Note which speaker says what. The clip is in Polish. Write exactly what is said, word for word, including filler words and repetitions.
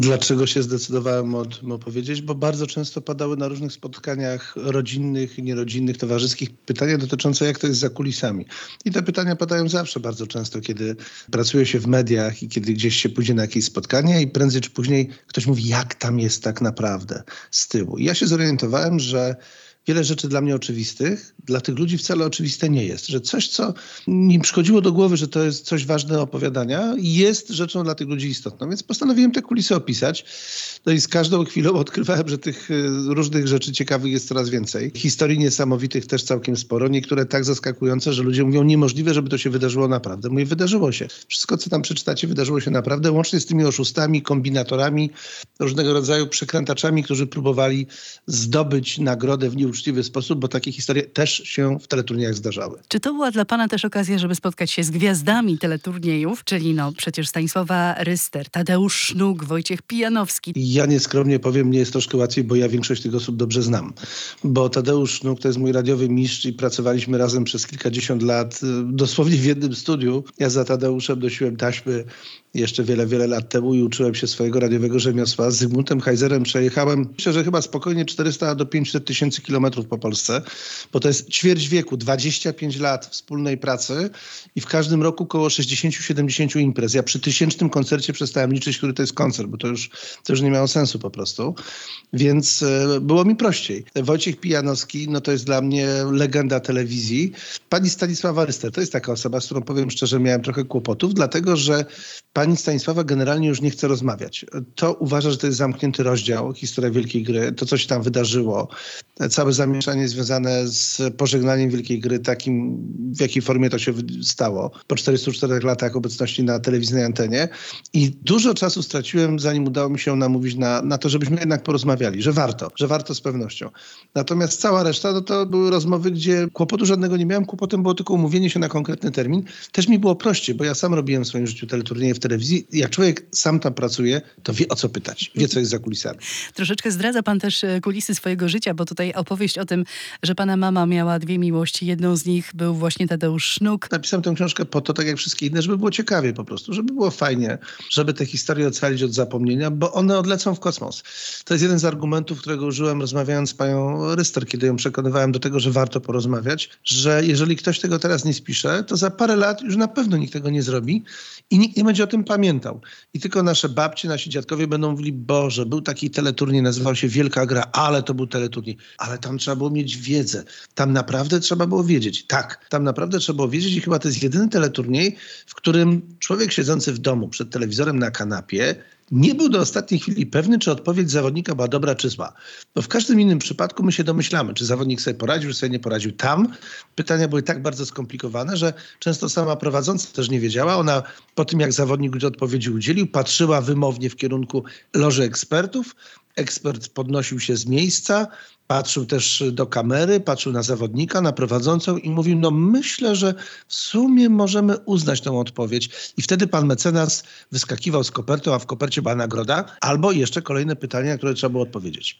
Speaker 1: Dlaczego się zdecydowałem o tym opowiedzieć? Bo bardzo często padały na różnych spotkaniach rodzinnych, nierodzinnych, towarzyskich pytania dotyczące, jak to jest za kulisami. I te pytania padają zawsze bardzo często, kiedy pracuje się w mediach i kiedy gdzieś się pójdzie na jakieś spotkania i prędzej czy później ktoś mówi, jak tam jest tak naprawdę z tyłu. I ja się zorientowałem, że wiele rzeczy dla mnie oczywistych, dla tych ludzi wcale oczywiste nie jest. Że coś, co mi przychodziło do głowy, że to jest coś ważne do opowiadania, jest rzeczą dla tych ludzi istotną. Więc postanowiłem te kulisy opisać. No i z każdą chwilą odkrywałem, że tych y, różnych rzeczy ciekawych jest coraz więcej. Historii niesamowitych też całkiem sporo. Niektóre tak zaskakujące, że ludzie mówią, niemożliwe, żeby to się wydarzyło naprawdę. Mówię, wydarzyło się. Wszystko, co tam przeczytacie, wydarzyło się naprawdę, łącznie z tymi oszustami, kombinatorami, różnego rodzaju przekrętaczami, którzy próbowali zdobyć nagrodę w nieuczciwy sposób, bo takie historie też się w teleturniejach zdarzały.
Speaker 2: Czy to była dla pana też okazja, żeby spotkać się z gwiazdami teleturniejów, czyli no przecież Stanisława Ryster, Tadeusz Sznuk, Wojciech Pijanowski?
Speaker 1: Ja nieskromnie powiem, mnie jest troszkę łatwiej, bo ja większość tych osób dobrze znam. Bo Tadeusz Sznuk to jest mój radiowy mistrz i pracowaliśmy razem przez kilkadziesiąt lat, dosłownie w jednym studiu. Ja za Tadeuszem nosiłem taśmy jeszcze wiele, wiele lat temu i uczyłem się swojego radiowego rzemiosła. Z Zygmuntem Heiserem przejechałem, myślę, że chyba spokojnie czterysta do pięciuset tysięcy kilometrów po Polsce, bo to jest ćwierć wieku, dwadzieścia pięć lat wspólnej pracy i w każdym roku około sześćdziesiąt siedemdziesiąt imprez. Ja przy tysięcznym koncercie przestałem liczyć, który to jest koncert, bo to już, to już nie miało sensu po prostu. Więc e, było mi prościej. Wojciech Pijanowski, no to jest dla mnie legenda telewizji. Pani Stanisława Ryster, to jest taka osoba, z którą powiem szczerze, miałem trochę kłopotów, dlatego że pani Stanisława generalnie już nie chce rozmawiać. To uważa, że to jest zamknięty rozdział, historia Wielkiej Gry, to co się tam wydarzyło, całe zamieszanie związane z pożegnaniem Wielkiej Gry, takim w jakiej formie to się stało po czterdziestu czterech latach obecności na telewizyjnej antenie. I dużo czasu straciłem, zanim udało mi się namówić na, na to, żebyśmy jednak porozmawiali, że warto, że warto z pewnością. Natomiast cała reszta no to były rozmowy, gdzie kłopotu żadnego nie miałem, kłopotem było tylko umówienie się na konkretny termin. Też mi było prościej, bo ja sam robiłem w swoim życiu teleturnieje w telewizji. Jak człowiek sam tam pracuje, to wie, o co pytać, wie, co jest za kulisami.
Speaker 2: Troszeczkę zdradza pan też kulisy swojego życia, bo tutaj opowieść o tym, że pana mama miała dwie miłości. Jedną z nich był właśnie Tadeusz Sznuk.
Speaker 1: Napisałem tę książkę po to, tak jak wszystkie inne, żeby było ciekawie po prostu, żeby było fajnie, żeby te historie ocalić od zapomnienia, bo one odlecą w kosmos. To jest jeden z argumentów, którego użyłem rozmawiając z panią Ryster, kiedy ją przekonywałem do tego, że warto porozmawiać, że jeżeli ktoś tego teraz nie spisze, to za parę lat już na pewno nikt tego nie zrobi i nikt nie będzie o tym pamiętał. I tylko nasze babcie, nasi dziadkowie będą mówili, Boże, był taki teleturniej, nazywał się Wielka Gra, ale to był teleturniej. Ale tam trzeba było mieć wiedzę. Tam naprawdę trzeba było wiedzieć. Tak, tam naprawdę trzeba było wiedzieć i chyba to jest jedyny teleturniej, w którym człowiek siedzący w domu przed telewizorem na kanapie nie był do ostatniej chwili pewny, czy odpowiedź zawodnika była dobra, czy zła. Bo w każdym innym przypadku my się domyślamy, czy zawodnik sobie poradził, czy sobie nie poradził. Tam pytania były tak bardzo skomplikowane, że często sama prowadząca też nie wiedziała. Ona po tym, jak zawodnik odpowiedzi udzielił, patrzyła wymownie w kierunku loży ekspertów. Ekspert podnosił się z miejsca, patrzył też do kamery, patrzył na zawodnika, na prowadzącą i mówił, no myślę, że w sumie możemy uznać tę odpowiedź. I wtedy pan mecenas wyskakiwał z kopertą, a w kopercie była nagroda, albo jeszcze kolejne pytania, na które trzeba było odpowiedzieć.